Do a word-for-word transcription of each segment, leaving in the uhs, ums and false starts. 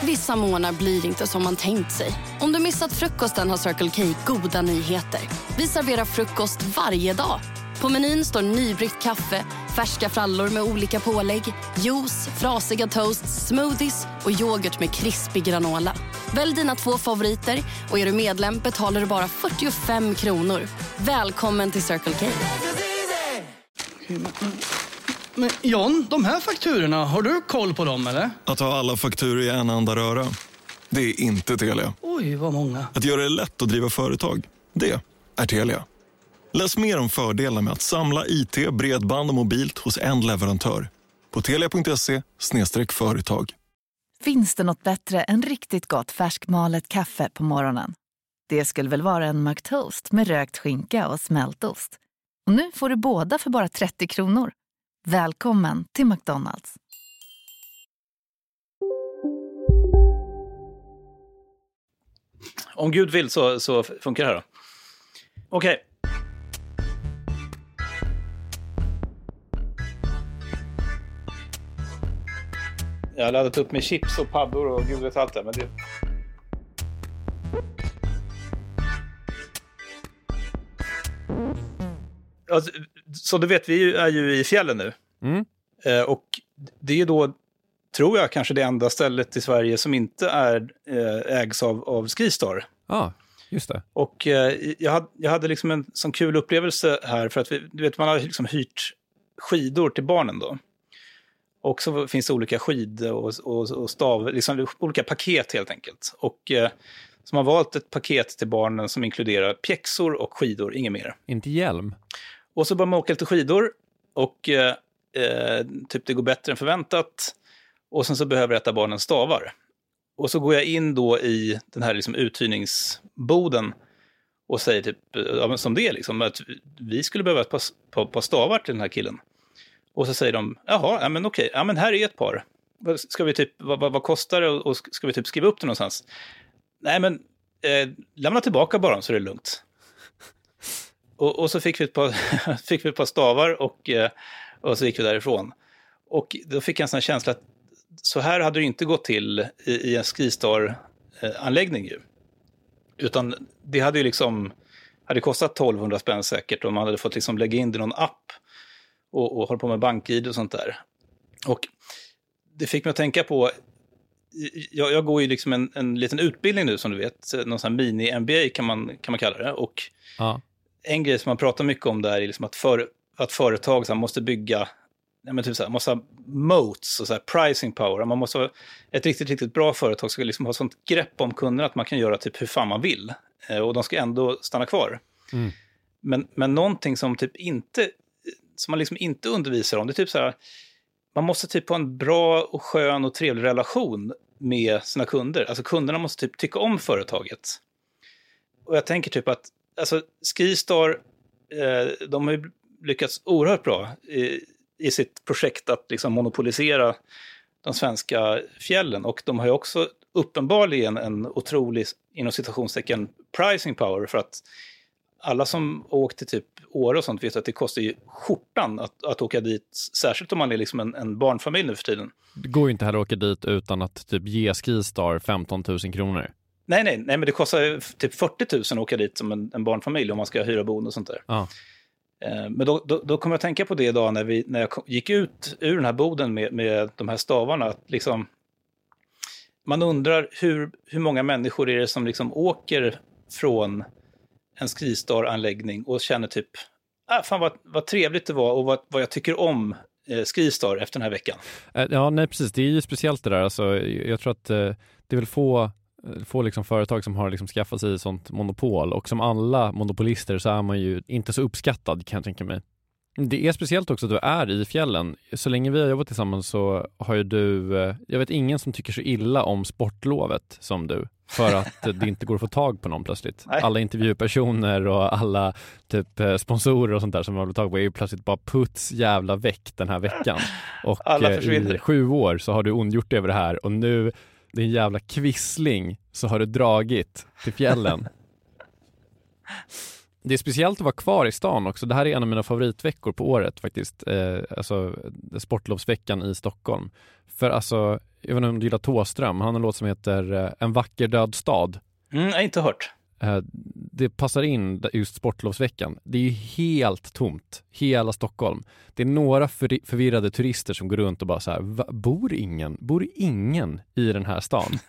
Vissa månader blir inte som man tänkt sig. Om du missat frukosten har Circle K goda nyheter. Vi serverar frukost varje dag. På menyn står nybryggt kaffe, färska frallor med olika pålägg, juice, frasiga toasts, smoothies och yoghurt med krispig granola. Välj dina två favoriter och är du medlem betalar du bara fyrtiofem kronor. Välkommen till Circle K. Men John, de här fakturorna, har du koll på dem eller? Att ha alla fakturor i en enda röra, det är inte Telia. Oj, vad många. Att göra det lätt att driva företag, det är Telia. Läs mer om fördelar med att samla I T, bredband och mobilt hos en leverantör. På telia punkt se slash företag. Finns det något bättre än riktigt gott färskmalet kaffe på morgonen? Det skulle väl vara en McToast med rökt skinka och smältost. Och nu får du båda för bara trettio kronor. Välkommen till McDonald's. Om Gud vill så, så funkar det här då. Okej. Okay. Jag har laddat upp med chips och paddor och gud vet allt det, men det... Alltså, så du vet, vi är ju i fjällen nu. Mm. Eh, och det är då, tror jag, kanske det enda stället i Sverige som inte är eh, ägs av, av Skistar. Ja, ah, just det. Och eh, jag, hade, jag hade liksom en sån kul upplevelse här, för att vi, du vet, man har liksom hyrt skidor till barnen då. Och så finns det olika skidor och, och, och stav, liksom olika paket helt enkelt. Och eh, så man har valt ett paket till barnen som inkluderar pjäxor och skidor, inget mer. Inte hjälm. Och så börjar man åka lite skidor och eh, eh, typ det går bättre än förväntat. Och sen så behöver ett av barnen stavar. Och så går jag in då i den här liksom uthyrningsboden och säger typ, ja, som det är liksom, att vi skulle behöva ett par, par, par stavar till den här killen. Och så säger de, jaha, ja men okej, ja men här är ett par. Ska vi typ, vad, vad, vad kostar det och ska vi typ skriva upp det någonstans? Nej men, eh, lämna tillbaka bara så är det lugnt. Och, och så fick vi ett par, fick vi ett par stavar och, eh, och så gick vi därifrån. Och då fick jag en sån här känsla att så här hade det inte gått till i, i en Skistar-anläggning ju. Utan det hade ju liksom, hade kostat tolvhundra spänn säkert och man hade fått liksom lägga in det i någon app. Och, och håller på med bank-I D och sånt där. Och det fick mig att tänka på, jag, jag går ju liksom en, en liten utbildning nu som du vet, någon sån här mini-M B A kan man, kan man kalla det. Och ja. En grej som man pratar mycket om där är liksom att, för, att företag så här, måste bygga, ja, men typ så här, måste ha moats och så här, pricing power. Man måste ha, ett riktigt, riktigt bra företag ska liksom ha sånt grepp om kunderna att man kan göra typ hur fan man vill. Och de ska ändå stanna kvar. Mm. Men, men någonting som typ inte... som man liksom inte undervisar om. Det är typ så här, man måste typ ha en bra och skön och trevlig relation med sina kunder. Alltså kunderna måste typ tycka om företaget. Och jag tänker typ att, alltså Skistar, eh, de har ju lyckats oerhört bra i, i sitt projekt att liksom monopolisera de svenska fjällen. Och de har ju också uppenbarligen en otrolig, inom citationstecken, pricing power, för att alla som åkte typ Åre och sånt vet att det kostar ju skjortan att, att åka dit, särskilt om man är liksom en, en barnfamilj nu för tiden. Det går ju inte heller att åka dit utan att typ ge Skistar femton tusen kronor. Nej, nej, nej, men det kostar typ fyrtio tusen att åka dit som en, en barnfamilj om man ska hyra boende och sånt där. Ja. Eh, men då, då, då kommer jag att tänka på det idag när, vi, när jag gick ut ur den här boden med, med de här stavarna. Att liksom, man undrar hur, hur många människor är det som liksom åker från en Skistar-anläggning och känner typ, ah, fan vad, vad trevligt det var och vad, vad jag tycker om eh, Skistar efter den här veckan. Ja, nej precis. Det är ju speciellt det där. Alltså, jag tror att eh, det vill få, få liksom företag som har liksom skaffat sig sånt monopol, och som alla monopolister så är man ju inte så uppskattad, kan jag tänka mig. Det är speciellt också att du är i fjällen. Så länge vi har jobbat tillsammans så har ju du, jag vet ingen som tycker så illa om sportlovet som du. För att det inte går att få tag på någon plötsligt. Nej. Alla intervjupersoner och alla typ sponsorer och sånt där som man har tag på är ju plötsligt bara puts jävla väck den här veckan. Och i sju år så har du ondgjort över det här, och nu, det är en jävla kvissling, så har du dragit till fjällen. Det är speciellt att vara kvar i stan också. Det här är en av mina favoritveckor på året faktiskt. Eh, alltså sportlovsveckan i Stockholm. För alltså, jag vet inte om du gillar Thåström. Han har en låt som heter eh, En vacker död stad. Mm, jag har inte hört. Eh, det passar in just sportlovsveckan. Det är ju helt tomt. Hela Stockholm. Det är några för, förvirrade turister som går runt och bara så här, Va, bor ingen? Bor ingen i den här stan?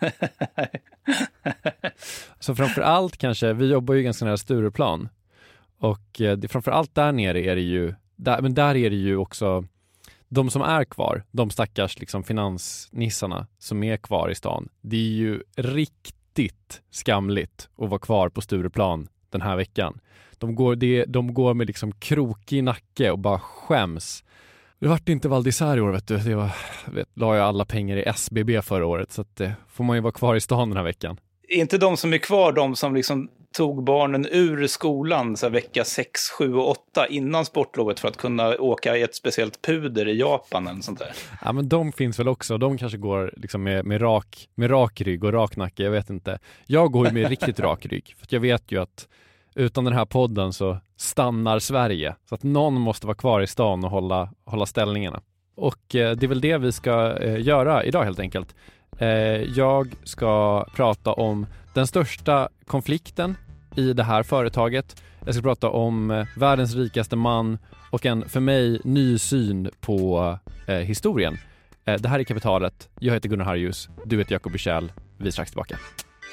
Så framförallt kanske, vi jobbar ju ganska nära Stureplan. Och eh, det, framförallt där nere är det ju, där, men där är det ju också de som är kvar, de stackars liksom finansnissarna som är kvar i stan. Det är ju riktigt skamligt att vara kvar på Stureplan den här veckan. De går, det, de går med liksom krokig nacke och bara skäms. Det vart inte Val d'Isère i år, vet du. Det var, vet, la jag alla pengar i S B B förra året, så att det får man ju vara kvar i stan den här veckan. Inte de som är kvar, de som liksom tog barnen ur skolan så här, vecka sex, sju och åtta innan sportlovet för att kunna åka i ett speciellt puder i Japan eller sånt där. Ja, men de finns väl också. De kanske går liksom med, med, rak, med rak rygg och rak nacke, jag vet inte. Jag går ju med riktigt rak rygg, för jag vet ju att utan den här podden så stannar Sverige. Så att någon måste vara kvar i stan och hålla, hålla ställningarna. Och eh, det är väl det vi ska eh, göra idag helt enkelt. Eh, jag ska prata om den största konflikten i det här företaget. Jag ska prata om eh, världens rikaste man och en för mig ny syn på eh, historien. Eh, det här är Kapitalet. Jag heter Gunnar Harjus. Du heter Jakob Bursell. Vi är strax tillbaka.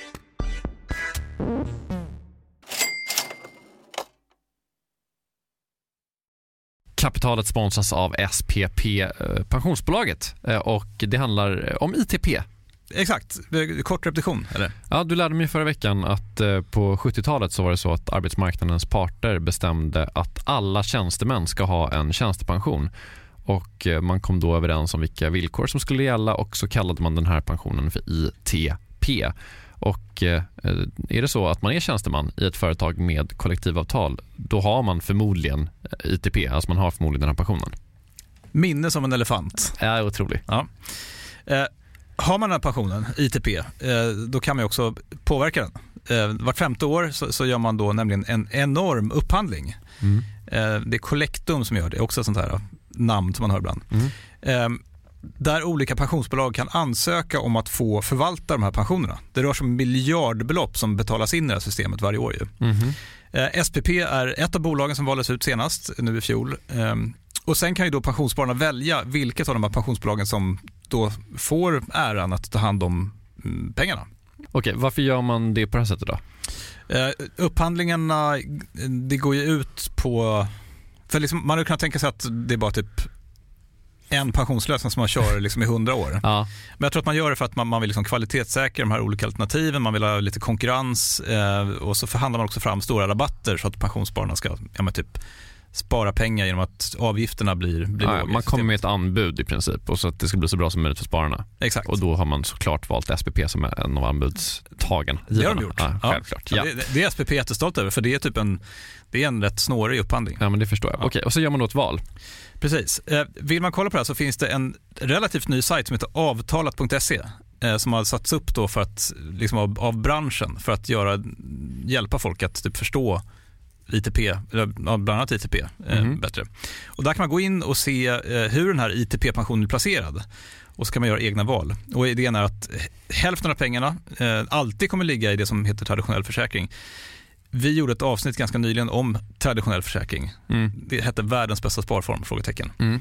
Kapitalet sponsras av S P P, pensionsbolaget, och det handlar om I T P. Exakt, kort repetition, eller? Ja, du lärde mig förra veckan att på sjuttiotalet så var det så att arbetsmarknadens parter bestämde att alla tjänstemän ska ha en tjänstepension. Och man kom då överens om vilka villkor som skulle gälla, och så kallade man den här pensionen för I T P. Och eh, är det så att man är tjänsteman i ett företag med kollektivavtal, då har man förmodligen I T P, alltså man har förmodligen den här pensionen. Minne som en elefant. Ja, otroligt. Ja. Eh, har man den här pensionen, I T P, eh, då kan man ju också påverka den. Eh, vart femte år så, så gör man då nämligen en enorm upphandling. Mm. Eh, det är Collectum som gör det, också sånt här namn som man hör ibland. Mm. Eh, där olika pensionsbolag kan ansöka om att få förvalta de här pensionerna. Det rör sig om miljardbelopp som betalas in i det här systemet varje år. Ju. Mm-hmm. Eh, S P P är ett av bolagen som valdes ut senast, nu i fjol. Eh, och sen kan ju då pensionsspararna välja vilket av de här pensionsbolagen som då får äran att ta hand om mm, pengarna. Okej, varför gör man det på det här sättet då? Eh, upphandlingarna, det går ju ut på... För liksom, man hade kunnat tänka sig att det är bara typ en pensionslösning som man kör liksom i hundra år. Ja. Men jag tror att man gör det för att man, man vill liksom kvalitetssäkra de här olika alternativen. Man vill ha lite konkurrens eh, och så förhandlar man också fram stora rabatter så att pensionsspararna ska ja, men typ spara pengar genom att avgifterna blir, blir ja, man kommer med ett anbud i princip, och så att det ska bli så bra som möjligt för spararna. Exakt. Och då har man såklart valt S P P som är en av anbudstagen. Det har de gjort. Ja, självklart. Ja. Ja. Det, det är S P P jättestolt över, för det är typ en, det är en rätt snårig upphandling. Ja, men det förstår jag. Ja. Okej, och så gör man då ett val. Precis. Eh, vill man kolla på det här så finns det en relativt ny sajt som heter avtalat punkt se eh, som har satts upp då för att, liksom av, av branschen för att göra, hjälpa folk att typ förstå I T P, eller bland annat I T P eh, mm. bättre. Och där kan man gå in och se eh, hur den här I T P-pensionen är placerad. Och så kan man göra egna val. Och idén är att hälften av pengarna eh, alltid kommer ligga i det som heter traditionell försäkring. Vi gjorde ett avsnitt ganska nyligen om traditionell försäkring. Mm. Det hette världens bästa sparform, frågetecken. Mm.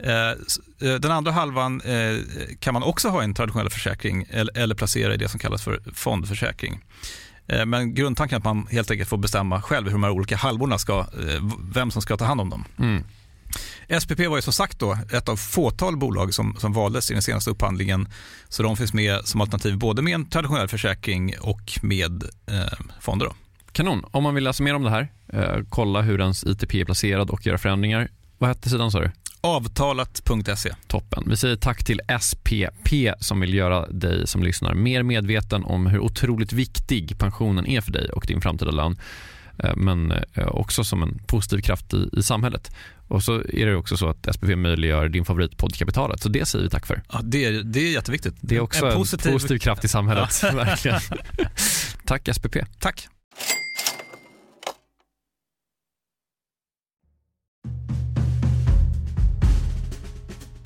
Eh, den andra halvan eh, kan man också ha en traditionell försäkring eller, eller placera i det som kallas för fondförsäkring. Eh, men grundtanken är att man helt enkelt får bestämma själv hur de här olika halvorna ska, eh, vem som ska ta hand om dem. Mm. S P P var ju som sagt då ett av fåtal bolag som, som valdes i den senaste upphandlingen, så de finns med som alternativ både med en traditionell försäkring och med eh, fonder då. Kanon. Om man vill läsa mer om det här, eh, kolla hur ens I T P är placerad och göra förändringar. Vad hette sidan, sa du? avtalat punkt se. Toppen. Vi säger tack till S P P som vill göra dig som lyssnar mer medveten om hur otroligt viktig pensionen är för dig och din framtida lön. Eh, men eh, också som en positiv kraft i, i samhället. Och så är det också så att S P P möjliggör din favoritpodd Kapitalet. Så det säger vi tack för. Ja, det är, det är jätteviktigt. Det är också en, en positiv... positiv kraft i samhället. Ja. Verkligen. Tack S P P. Tack.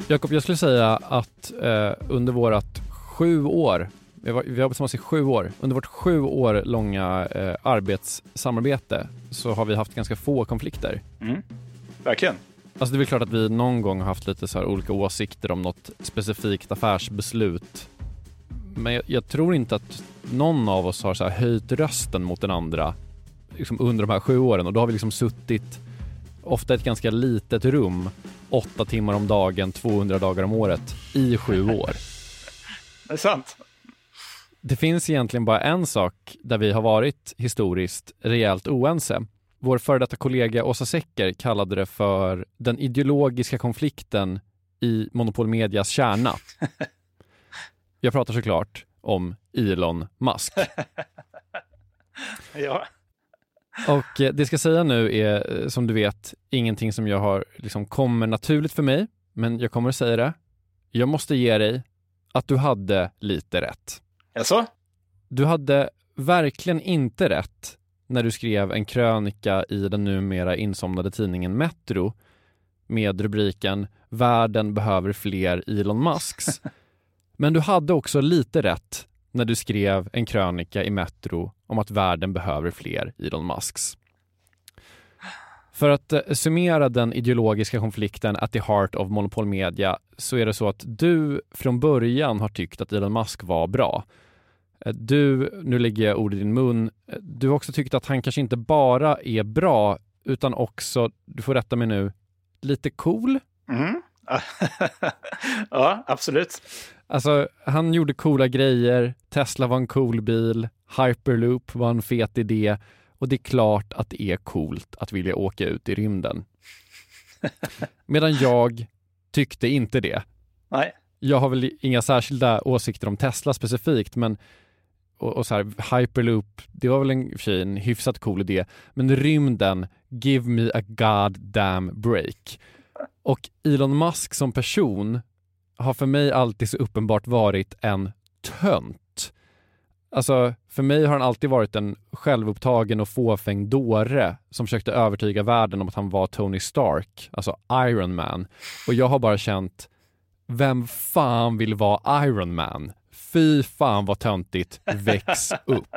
Jakob, jag skulle säga att eh, under vårat sju år, vi har, vi har tillsammans i sju år, under vårt sju år långa eh, arbetssamarbete så har vi haft ganska få konflikter. Mm. Verkligen. Alltså det är väl klart att vi någon gång har haft lite så här olika åsikter om något specifikt affärsbeslut. Men jag, jag tror inte att någon av oss har så här höjt rösten mot den andra liksom under de här sju åren. Och då har vi liksom suttit ofta i ett ganska litet rum, åtta timmar om dagen, tvåhundra dagar om året i sju år. Det är sant. Det finns egentligen bara en sak där vi har varit historiskt rejält oense. Vår före detta kollega Åsa Secker kallade det för den ideologiska konflikten i Monopol Medias kärna. Jag pratar såklart om Elon Musk. Ja. Och eh, det ska säga nu är, som du vet, ingenting som jag har liksom kommer naturligt för mig. Men jag kommer att säga det. Jag måste ge dig att du hade lite rätt. Jaså? Du hade verkligen inte rätt när du skrev en krönika i den numera insomnade tidningen Metro med rubriken "Världen behöver fler Elon Musks". Men du hade också lite rätt när du skrev en krönika i Metro om att världen behöver fler Elon Musks. För att eh, summera den ideologiska konflikten at the heart of Monopol Media så är det så att du från början har tyckt att Elon Musk var bra. Du, nu lägger jag ord i din mun, du har också tyckt att han kanske inte bara är bra utan också, du får rätta mig nu, lite cool. Mm. Ja, absolut. Alltså, han gjorde coola grejer, Tesla var en cool bil, Hyperloop var en fet idé och det är klart att det är coolt att vilja åka ut i rymden. Medan jag tyckte inte det. Nej. Jag har väl inga särskilda åsikter om Tesla specifikt, men och, och så här, Hyperloop, det var väl en, för sig en hyfsat cool idé. Men rymden, give me a goddamn break. Och Elon Musk som person har för mig alltid så uppenbart varit en tönt. Alltså, för mig har han alltid varit en självupptagen och fåfäng dåre som försökte övertyga världen om att han var Tony Stark, alltså Iron Man. Och jag har bara känt, vem fan vill vara Iron Man? Fy fan vad töntigt, väx upp.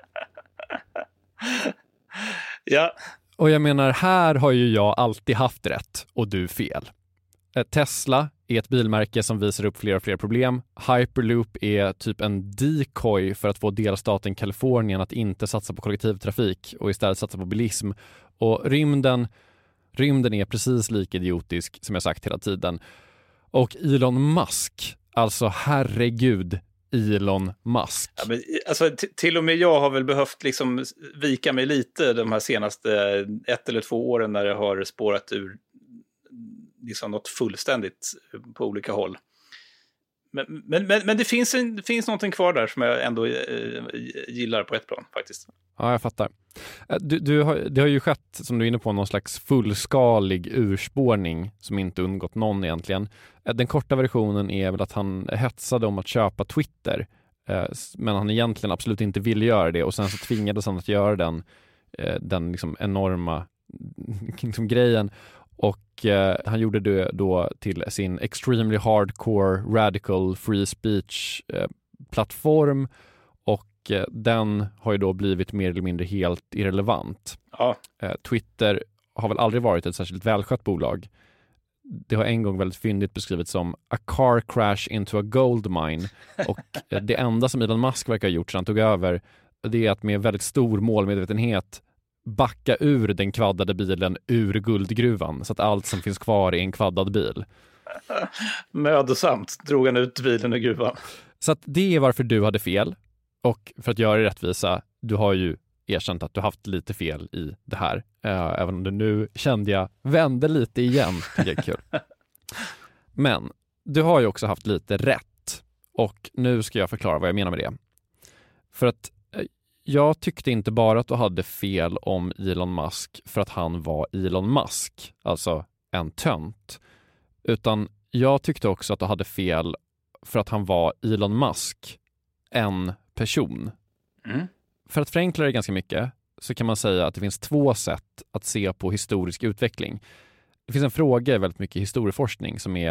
Ja. Och jag menar, här har ju jag alltid haft rätt och du fel. Tesla är ett bilmärke som visar upp fler och fler problem. Hyperloop är typ en decoy för att få delstaten Kalifornien att inte satsa på kollektivtrafik och istället satsa på bilism. Och rymden, rymden är precis lika idiotisk som jag sagt hela tiden. Och Elon Musk, alltså herregud, Elon Musk. Ja, men, alltså, t- till och med jag har väl behövt liksom vika mig lite de här senaste ett eller två åren när det har spårat ur liksom något fullständigt på olika håll. Men, men, men, men det, finns en, det finns någonting kvar där som jag ändå eh, gillar på ett plan faktiskt. Ja, jag fattar. Du, du har, det har ju skett, som du är inne på, någon slags fullskalig urspårning som inte undgått någon egentligen. Den korta versionen är väl att han hetsade om att köpa Twitter, men han egentligen absolut inte ville göra det och sen så tvingades han att göra den, den liksom enorma liksom grejen. Och eh, han gjorde det då till sin extremely hardcore radical free speech eh, plattform och eh, den har ju då blivit mer eller mindre helt irrelevant. Ja. Eh, Twitter har väl aldrig varit ett särskilt välskött bolag. Det har en gång väldigt fyndigt beskrivits som a car crash into a gold mine och eh, det enda som Elon Musk verkar ha gjort sedan han tog över, det är att med väldigt stor målmedvetenhet backa ur den kvaddade bilen ur guldgruvan så att allt som finns kvar är en kvaddad bil. Mödosamt drog han ut bilen ur gruvan. Så att det är varför du hade fel. Och för att göra det rättvisa, du har ju erkänt att du haft lite fel i det här. Äh, även om du nu kände jag vände lite igen. Det är kul. Men du har ju också haft lite rätt. Och nu ska jag förklara vad jag menar med det. För att jag tyckte inte bara att du hade fel om Elon Musk för att han var Elon Musk, alltså en tönt. Utan jag tyckte också att du hade fel för att han var Elon Musk, en person. Mm. För att förenkla det ganska mycket så kan man säga att det finns två sätt att se på historisk utveckling. Det finns en fråga i väldigt mycket historieforskning som är: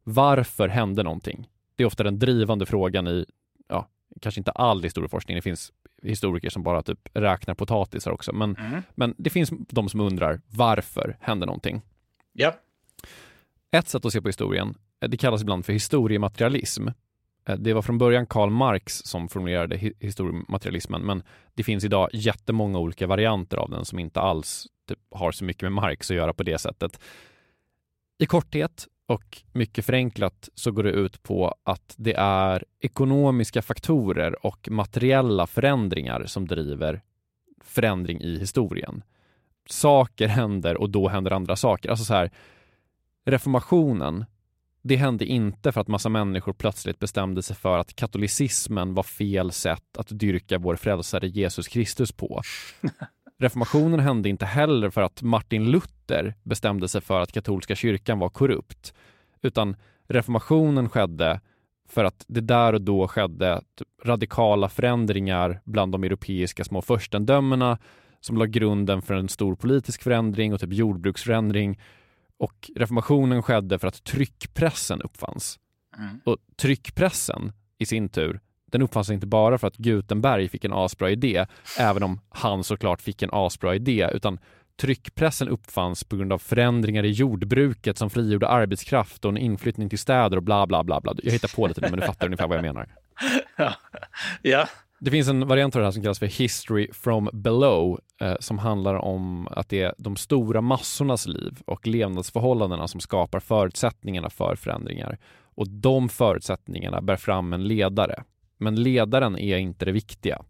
Varför hände någonting? Det är ofta den drivande frågan i, ja, kanske inte all historieforskning. Det finns historiker som bara typ räknar potatisar också. Men, mm. men det finns de som undrar, varför hände någonting? Ja. Ett sätt att se på historien, det kallas ibland för historiematerialism. Det var från början Karl Marx som formulerade historiematerialismen, men det finns idag jättemånga olika varianter av den som inte alls typ har så mycket med Marx att göra på det sättet. I korthet och mycket förenklat så går det ut på att det är ekonomiska faktorer och materiella förändringar som driver förändring i historien. Saker händer och då händer andra saker. Alltså så här, reformationen, det hände inte för att massa människor plötsligt bestämde sig för att katolicismen var fel sätt att dyrka vår frälsare Jesus Kristus på. Reformationen hände inte heller för att Martin Luther bestämde sig för att katolska kyrkan var korrupt. Utan reformationen skedde för att det där och då skedde typ radikala förändringar bland de europeiska små furstendömena som la grunden för en stor politisk förändring och typ jordbruksförändring. Och reformationen skedde för att tryckpressen uppfanns. Mm. Och tryckpressen i sin tur, den uppfanns inte bara för att Gutenberg fick en asbra idé, även om han såklart fick en asbra idé, utan tryckpressen uppfanns på grund av förändringar i jordbruket som frigjorde arbetskraft och en inflyttning till städer och bla bla bla bla. Jag hittar på lite nu, men du fattar ungefär vad jag menar. Ja. Ja. Det finns en variant av det här som kallas för History from Below eh, som handlar om att det är de stora massornas liv och levnadsförhållandena som skapar förutsättningarna för förändringar. Och de förutsättningarna bär fram en ledare. Men ledaren är inte det viktiga.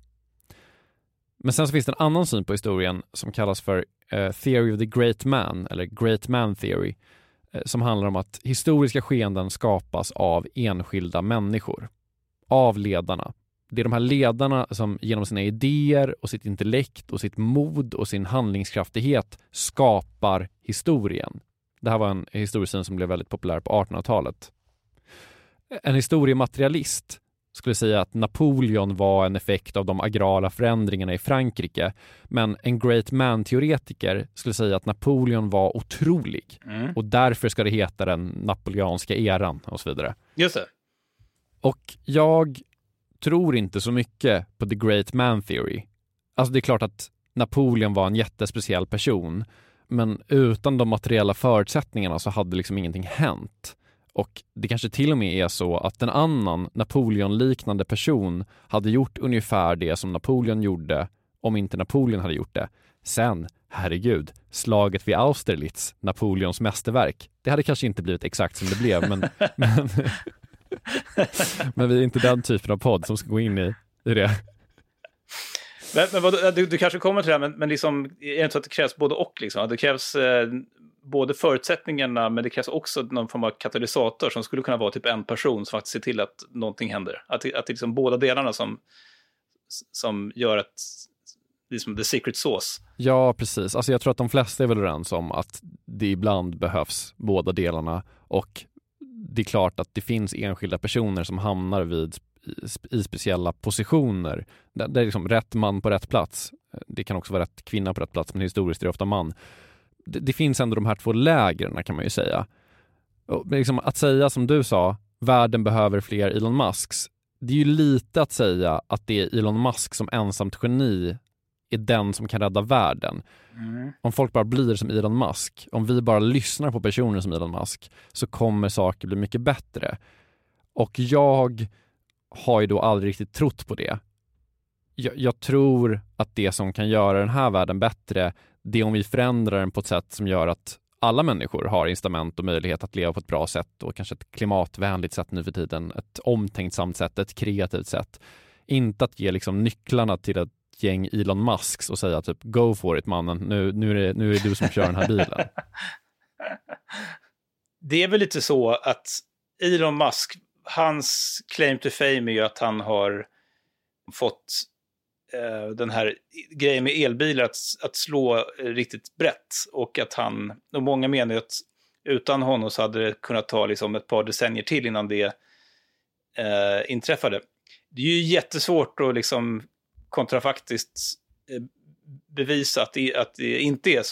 Men sen så finns det en annan syn på historien som kallas för eh, Theory of the Great Man eller Great Man Theory eh, som handlar om att historiska skeenden skapas av enskilda människor. Av ledarna. Det är de här ledarna som genom sina idéer och sitt intellekt och sitt mod och sin handlingskraftighet skapar historien. Det här var en historiesyn som blev väldigt populär på artonhundratalet. En historiematerialist skulle säga att Napoleon var en effekt av de agrara förändringarna i Frankrike, men en great man-teoretiker skulle säga att Napoleon var otrolig mm. och därför ska det heta den napoleanska eran och så vidare. Just det. Och jag tror inte så mycket på the great man theory. Alltså det är klart att Napoleon var en jättespeciell person, men utan de materiella förutsättningarna så hade liksom ingenting hänt. Och det kanske till och med är så att en annan Napoleon-liknande person hade gjort ungefär det som Napoleon gjorde om inte Napoleon hade gjort det. Sen, herregud, slaget vid Austerlitz, Napoleons mästerverk. Det hade kanske inte blivit exakt som det blev, men, men, men vi är inte den typen av podd som ska gå in i, i det. Men, men vad, du, du kanske kommer till det här, men, men liksom, är det inte så att det krävs både och? Liksom? Det krävs eh, både förutsättningarna, men det krävs också någon form av katalysator som skulle kunna vara typ en person som faktiskt ser till att någonting händer. Att, att det är liksom båda delarna som, som gör att liksom the secret sauce. Ja, precis. Alltså jag tror att de flesta är väl överens om att det ibland behövs båda delarna, och det är klart att det finns enskilda personer som hamnar vid i speciella positioner där det är liksom rätt man på rätt plats. Det kan också vara rätt kvinna på rätt plats, men historiskt är det ofta man. Det, det finns ändå de här två lägren, kan man ju säga. Och liksom att säga som du sa, världen behöver fler Elon Musks. Det är ju lite att säga att det är Elon Musk som ensamt geni är den som kan rädda världen. Mm. Om folk bara blir som Elon Musk, om vi bara lyssnar på personer som Elon Musk, så kommer saker bli mycket bättre. Och jag har ju då aldrig riktigt trott på det. Jag, jag tror att det som kan göra den här världen bättre, det är om vi förändrar den på ett sätt som gör att alla människor har incitament och möjlighet att leva på ett bra sätt, och kanske ett klimatvänligt sätt nu för tiden, ett omtänksamt sätt, ett kreativt sätt. Inte att ge liksom nycklarna till ett gäng Elon Musks och säga typ go for it mannen, nu, nu, är det, nu är det du som kör den här bilen. Det är väl lite så att Elon Musk, hans claim to fame är ju att han har fått eh, den här grejen med elbilar att, att slå riktigt brett, och att han, och många menar att utan honom så hade det kunnat ta liksom ett par decennier till innan det eh, inträffade. Det är ju jättesvårt att liksom kontrafaktiskt eh, bevisa att det, att det inte är så.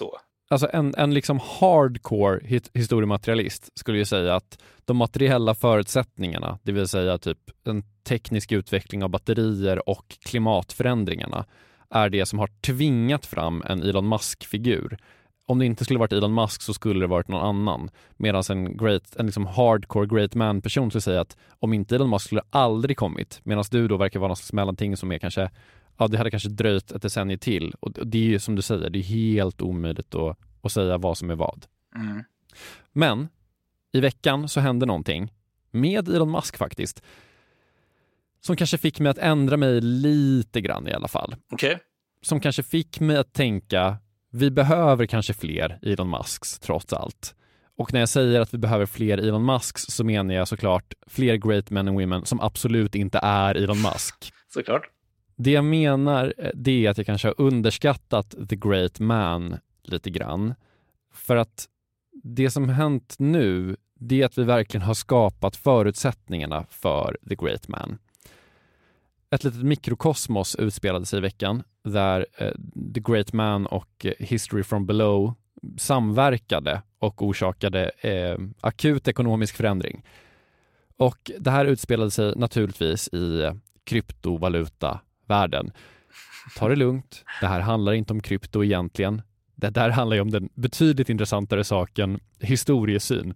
Alltså en, en liksom hardcore hit, historiematerialist skulle ju säga att de materiella förutsättningarna, det vill säga typ en teknisk utveckling av batterier och klimatförändringarna, är det som har tvingat fram en Elon Musk-figur. Om det inte skulle varit Elon Musk så skulle det varit någon annan. Medan en, great, en liksom hardcore great man-person skulle säga att om inte Elon Musk skulle aldrig kommit, medan du då verkar vara något slags mellanting som är kanske, ja det hade kanske dröjt ett decennium till. Och det är ju som du säger, det är helt omöjligt att, att säga vad som är vad. Mm. Men i veckan så hände någonting med Elon Musk faktiskt som kanske fick mig att ändra mig lite grann i alla fall. Okej. Okay. Som kanske fick mig att tänka, vi behöver kanske fler Elon Musks trots allt. Och när jag säger att vi behöver fler Elon Musks så menar jag såklart fler great men and women som absolut inte är Elon Musk. Såklart. Det jag menar det är att jag kanske har underskattat the great man lite grann. För att det som hänt nu, det är att vi verkligen har skapat förutsättningarna för the great man. Ett litet mikrokosmos utspelade sig i veckan där eh, The Great Man och eh, History from Below samverkade och orsakade eh, akut ekonomisk förändring. Och det här utspelade sig naturligtvis i eh, kryptovaluta-världen. Ta det lugnt, det här handlar inte om krypto egentligen. Det där handlar ju om den betydligt intressantare saken historiesyn.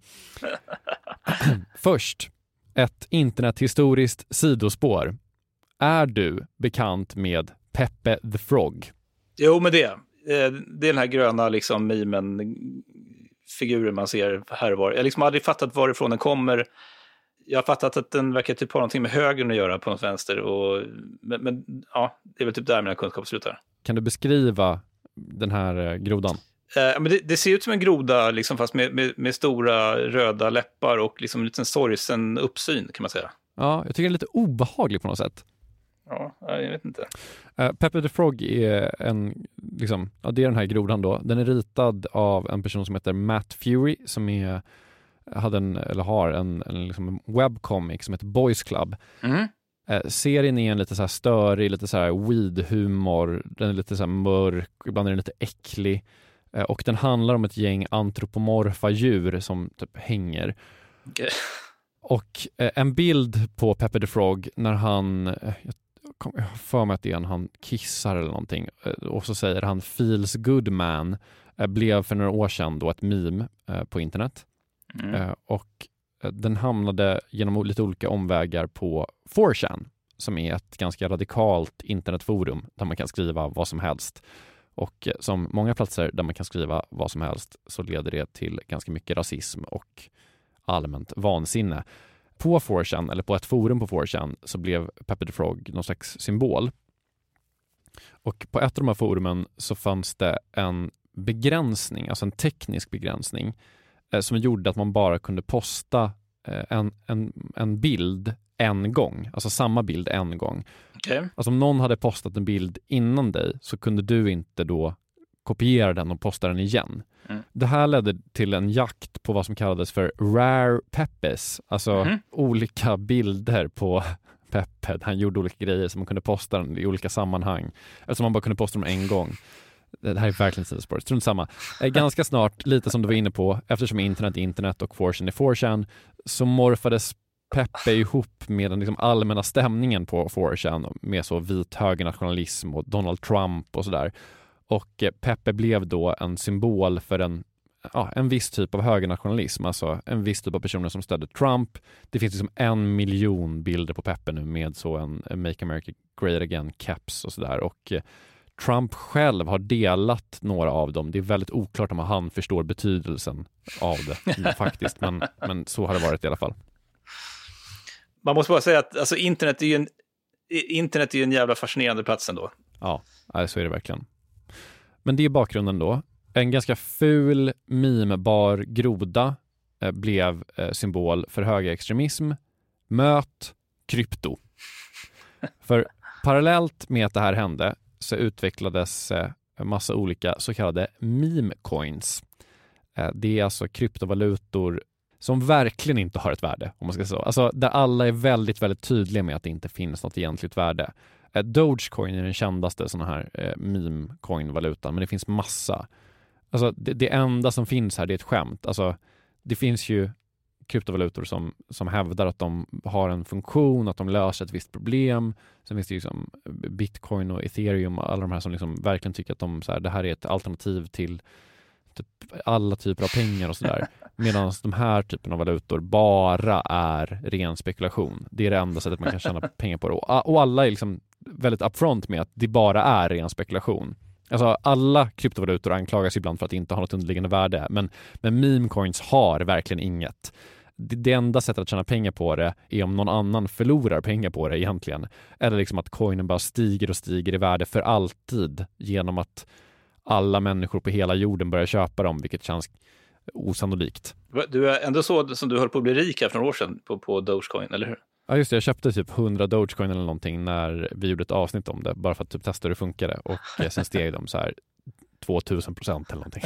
Först, ett internethistoriskt sidospår. Är du bekant med Pepe the Frog? Jo, men det. Det är den här gröna liksom mimen figuren man ser här och var. Jag har liksom aldrig fattat varifrån den kommer. Jag har fattat att den verkar typ ha någonting med högern att göra på något vänster. Och, men, men ja, det är väl typ där mina kunskap slutar. Kan du beskriva den här grodan? Eh, men det, det ser ut som en groda liksom, fast med, med, med stora röda läppar och liksom en liten sorgsen uppsyn kan man säga. Ja, jag tycker det är lite obehagligt på något sätt. Ja, jag vet inte. Uh, Pepe the Frog är en, liksom, ja, det är den här grodan då. Den är ritad av en person som heter Matt Fury som är, hade en, eller har en, en, liksom en webcomic som heter Boys Club. Mm. Uh, serien är en lite så här störig, lite så här weed-humor. Den är lite så här mörk, ibland är den lite äcklig. Uh, och den handlar om ett gäng antropomorfa djur som typ hänger. Okay. Och uh, en bild på Pepe the Frog när han... Uh, jag har för mig att det är en han kissar eller någonting och så säger han feels good man blev för några år sedan då ett meme på internet mm. och den hamnade genom lite olika omvägar på four chan som är ett ganska radikalt internetforum där man kan skriva vad som helst och som många platser där man kan skriva vad som helst så leder det till ganska mycket rasism och allmänt vansinne. På four chan, eller på ett forum på four chan, så blev Pepe the Frog någon slags symbol. Och på ett av de här forumen så fanns det en begränsning, alltså en teknisk begränsning, eh, som gjorde att man bara kunde posta eh, en, en, en bild en gång, alltså samma bild en gång. Okay. Alltså om någon hade postat en bild innan dig så kunde du inte då kopiera den och posta den igen. Mm. Det här ledde till en jakt på vad som kallades för rare Pepes, alltså mm. olika bilder på Pepe. Han gjorde olika grejer som man kunde posta den i olika sammanhang. Alltså man bara kunde posta dem en gång. Det här är verkligen sidospår. Strunt samma. Ganska snart, lite som du var inne på, eftersom internet är internet och four chan är four chan, så morfades Pepe ihop med den liksom allmänna stämningen på four chan med så vit högernationalism och Donald Trump och sådär. Och Pepe blev då en symbol för en, ja, en viss typ av högernationalism, alltså en viss typ av personer som stödde Trump. Det finns liksom en miljon bilder på Pepe nu med så en, en Make America Great Again caps och sådär. Och eh, Trump själv har delat några av dem. Det är väldigt oklart om han förstår betydelsen av det faktiskt, men, men så har det varit i alla fall. Man måste bara säga att alltså, internet är ju en, internet är ju en jävla fascinerande plats ändå. Ja, så är det verkligen. Men det är bakgrunden då. En ganska ful, mimbar groda eh, blev eh, symbol för högerextremism. Möt krypto. För parallellt med att det här hände så utvecklades eh, en massa olika så kallade meme coins. Eh, det är alltså kryptovalutor som verkligen inte har ett värde, om man ska säga så. Alltså där alla är väldigt, väldigt tydliga med att det inte finns något egentligt värde. Dogecoin är den kändaste sån här eh, meme-coin-valutan, men det finns massa Alltså det, det enda som finns här, det är ett skämt. Alltså det finns ju kryptovalutor som, som hävdar att de har en funktion, att de löser ett visst problem. Sen finns det ju liksom Bitcoin och Ethereum och alla de här som liksom verkligen tycker att de, så här, det här är ett alternativ till typ alla typer av pengar och sådär. Medan de här typen av valutor bara är ren spekulation. Det är det enda sättet man kan tjäna pengar på det. Och alla är liksom väldigt upfront med att det bara är ren spekulation. Alltså alla kryptovalutor anklagas ibland för att inte ha något underliggande värde. Men, men meme coins har verkligen inget. Det, det enda sättet att tjäna pengar på det är om någon annan förlorar pengar på det egentligen. Eller liksom att coinen bara stiger och stiger i värde för alltid genom att alla människor på hela jorden börjar köpa dem, vilket känns osannolikt. Du är ändå så som du höll på att bli rik här för några år sedan på, på Dogecoin, eller hur? Ja just det, jag köpte typ hundra Dogecoin eller någonting när vi gjorde ett avsnitt om det, bara för att typ testa hur det funkade, och sen steg de så här tvåtusen procent eller någonting.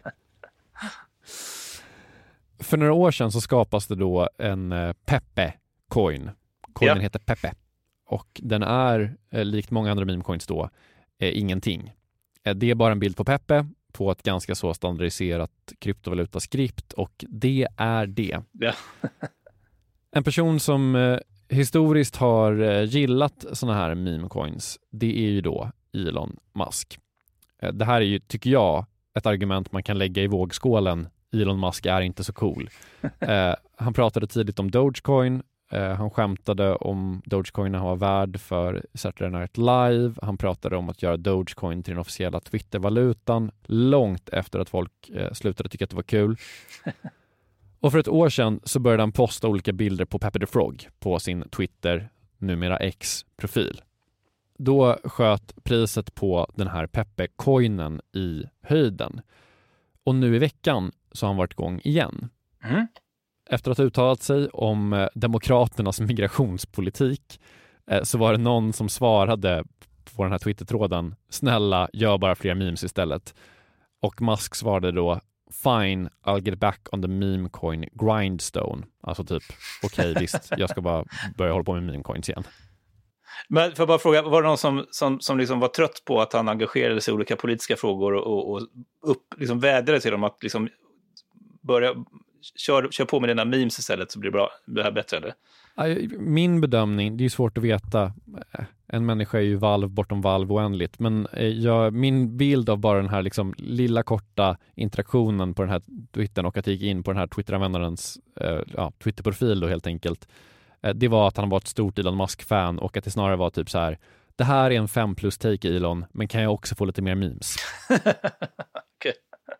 För några år sedan så skapas det då en Pepe coin. Coinen ja. heter Pepe. Och den är, likt många andra meme coins då, ingenting. Det är bara en bild på Pepe på ett ganska så standardiserat kryptovalutaskript, och det är det. Ja. En person som eh, historiskt har eh, gillat såna här meme coins, det är ju då Elon Musk. Eh, det här är ju, tycker jag, ett argument man kan lägga i vågskålen. Elon Musk är inte så cool. Eh, han pratade tidigt om Dogecoin. Eh, han skämtade om Dogecoin har värd för Saturday Night Live. Han pratade om att göra Dogecoin till den officiella Twitter-valutan långt efter att folk eh, slutade tycka att det var kul. Och för ett år sedan så började han posta olika bilder på Pepe the Frog på sin Twitter, numera X-profil. Då sköt priset på den här Pepe-coinen i höjden. Och nu i veckan så har han varit igång igen. Mm. Efter att ha uttalat sig om demokraternas migrationspolitik eh, så var det någon som svarade på den här Twitter-tråden: snälla, gör bara fler memes istället. Och Musk svarade då: fine, I'll get back on the meme coin grindstone. Alltså typ, okej okay, visst, jag ska bara börja hålla på med meme coins igen. Men för att bara fråga, var det någon som, som, som liksom var trött på att han engagerade sig i olika politiska frågor och, och, och upp, liksom vädrade till dem att liksom börja kör, kör på med dina memes istället så blir det, bra, blir det här bättre, eller? Min bedömning, det är svårt att veta. En människa är ju valv bortom valv oändligt. Men jag, min bild av bara den här liksom lilla korta interaktionen på den här Twittern och att jag gick in på den här Twitter-användarens eh, ja, Twitter-profil då helt enkelt. Eh, det var att han var ett stort Elon Musk-fan och att det snarare var typ så här: det här är en fem plus take Elon, men kan jag också få lite mer memes? Okej.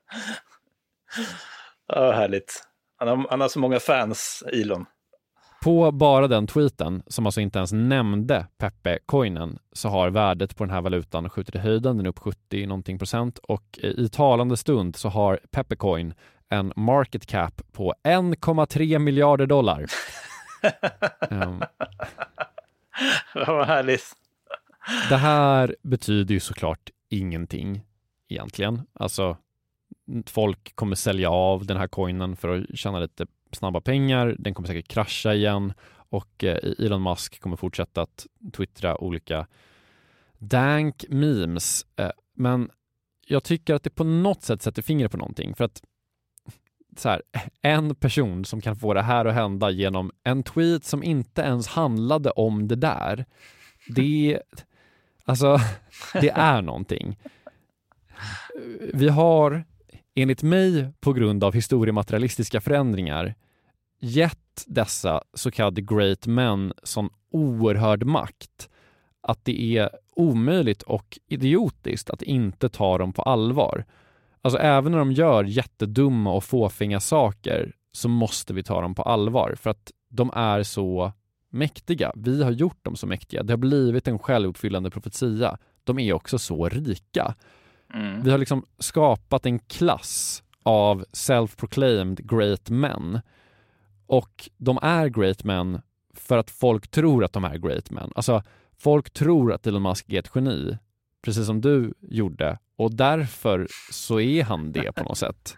Ja, härligt. Han har, han har så många fans, Elon. På bara den tweeten, som alltså inte ens nämnde Pepe-coinen, så har värdet på den här valutan skjutit i höjden. Den är upp sjuttio någonting procent. Och i talande stund så har Pepe-coin en market cap på en komma tre miljarder dollar. um, Vad härligt. Det här betyder ju såklart ingenting egentligen. Alltså, folk kommer sälja av den här coinen för att tjäna lite snabba pengar. Den kommer säkert krascha igen, och eh, Elon Musk kommer fortsätta att twittra olika dank memes. Eh, men jag tycker att det på något sätt sätter fingret på någonting, för att så här, en person som kan få det här att hända genom en tweet som inte ens handlade om det där, det alltså det är någonting. Vi har, enligt mig, på grund av historiematerialistiska förändringar, gett dessa så kallade great men sån oerhörd makt att det är omöjligt och idiotiskt att inte ta dem på allvar. Alltså även när de gör jättedumma och fåfänga saker så måste vi ta dem på allvar, för att de är så mäktiga. Vi har gjort dem så mäktiga. Det har blivit en självuppfyllande profetia. De är också så rika. Mm. Vi har liksom skapat en klass av self-proclaimed great men. Och de är great men för att folk tror att de är great men. Alltså, folk tror att Elon Musk är ett geni, precis som du gjorde. Och därför så är han det på något sätt.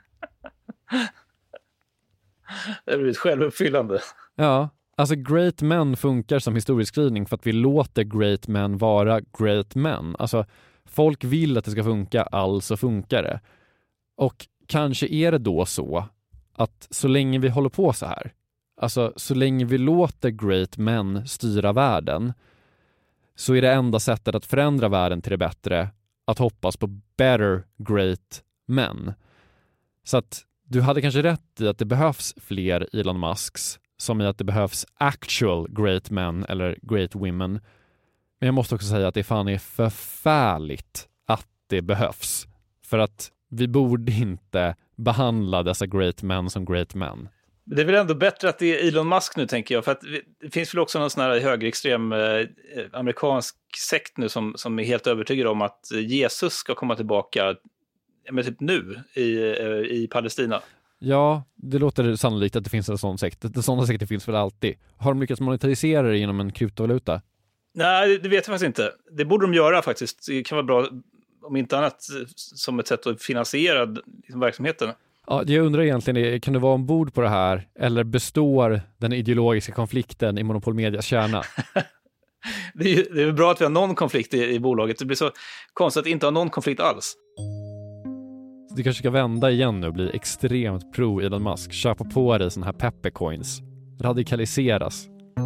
Det har blivit självuppfyllande. Ja, alltså great men funkar som historieskrivning för att vi låter great men vara great men. Alltså, folk vill att det ska funka, alltså funkar det. Och kanske är det då så att så länge vi håller på så här, alltså så länge vi låter great men styra världen, så är det enda sättet att förändra världen till det bättre att hoppas på better great men. Så att du hade kanske rätt i att det behövs fler Elon Musks, som i att det behövs actual great men eller great women. Men jag måste också säga att det fan är förfärligt att det behövs. För att vi borde inte behandla dessa great men som great men. Det är väl ändå bättre att det är Elon Musk nu, tänker jag. För att det finns väl också någon sån här högerextrem eh, amerikansk sekt nu som, som är helt övertygad om att Jesus ska komma tillbaka men typ nu i, eh, i Palestina. Ja, det låter sannolikt att det finns en sån sekt. Sådana sekter finns väl alltid. Har de lyckats monetarisera det genom en kryptovaluta? Nej, det vet jag faktiskt inte. Det borde de göra faktiskt. Det kan vara bra, om inte annat, som ett sätt att finansiera liksom, verksamheten. Ja, jag undrar egentligen, kan du vara ombord på det här eller består den ideologiska konflikten i Monopol Medias kärna? det, är, det är bra att vi har någon konflikt i, i bolaget. Det blir så konstigt att inte ha någon konflikt alls. Du kanske ska vända igen nu och bli extremt pro Elon Musk. Köpa på dig såna här peppercoins. Radikaliseras.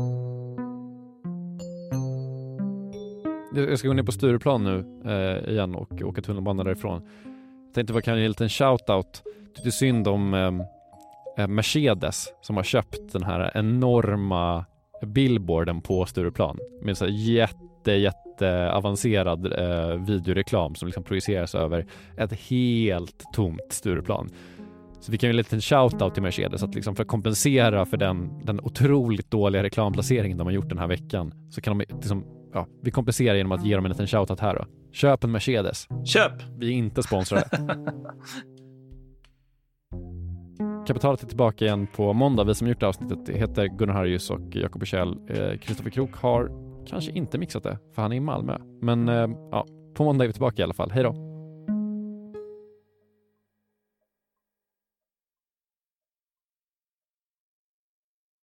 Jag ska gå ner på Stureplan nu eh, igen och åka tunnelbana därifrån. Jag tänkte vad kan ge en liten shoutout. Det är synd om eh, Mercedes som har köpt den här enorma billboarden på Stureplan med så här jätte, jätte avancerad eh, videoreklam som liksom projiceras över ett helt tomt Stureplan. Så vi kan ju en liten shoutout till Mercedes att liksom för att kompensera för den, den otroligt dåliga reklamplaceringen de har gjort den här veckan, så kan de liksom, ja, vi kompenserar genom att ge dem en liten shoutout här då. Köp en Mercedes. Köp! Vi är inte sponsrade. Kapitalet är tillbaka igen på måndag. Vi som gjort avsnittet heter Gunnar Harjus och Jakob Kjell. Kristoffer Krook har kanske inte mixat det, för han är i Malmö. Men ja, på måndag är vi tillbaka i alla fall. Hej då!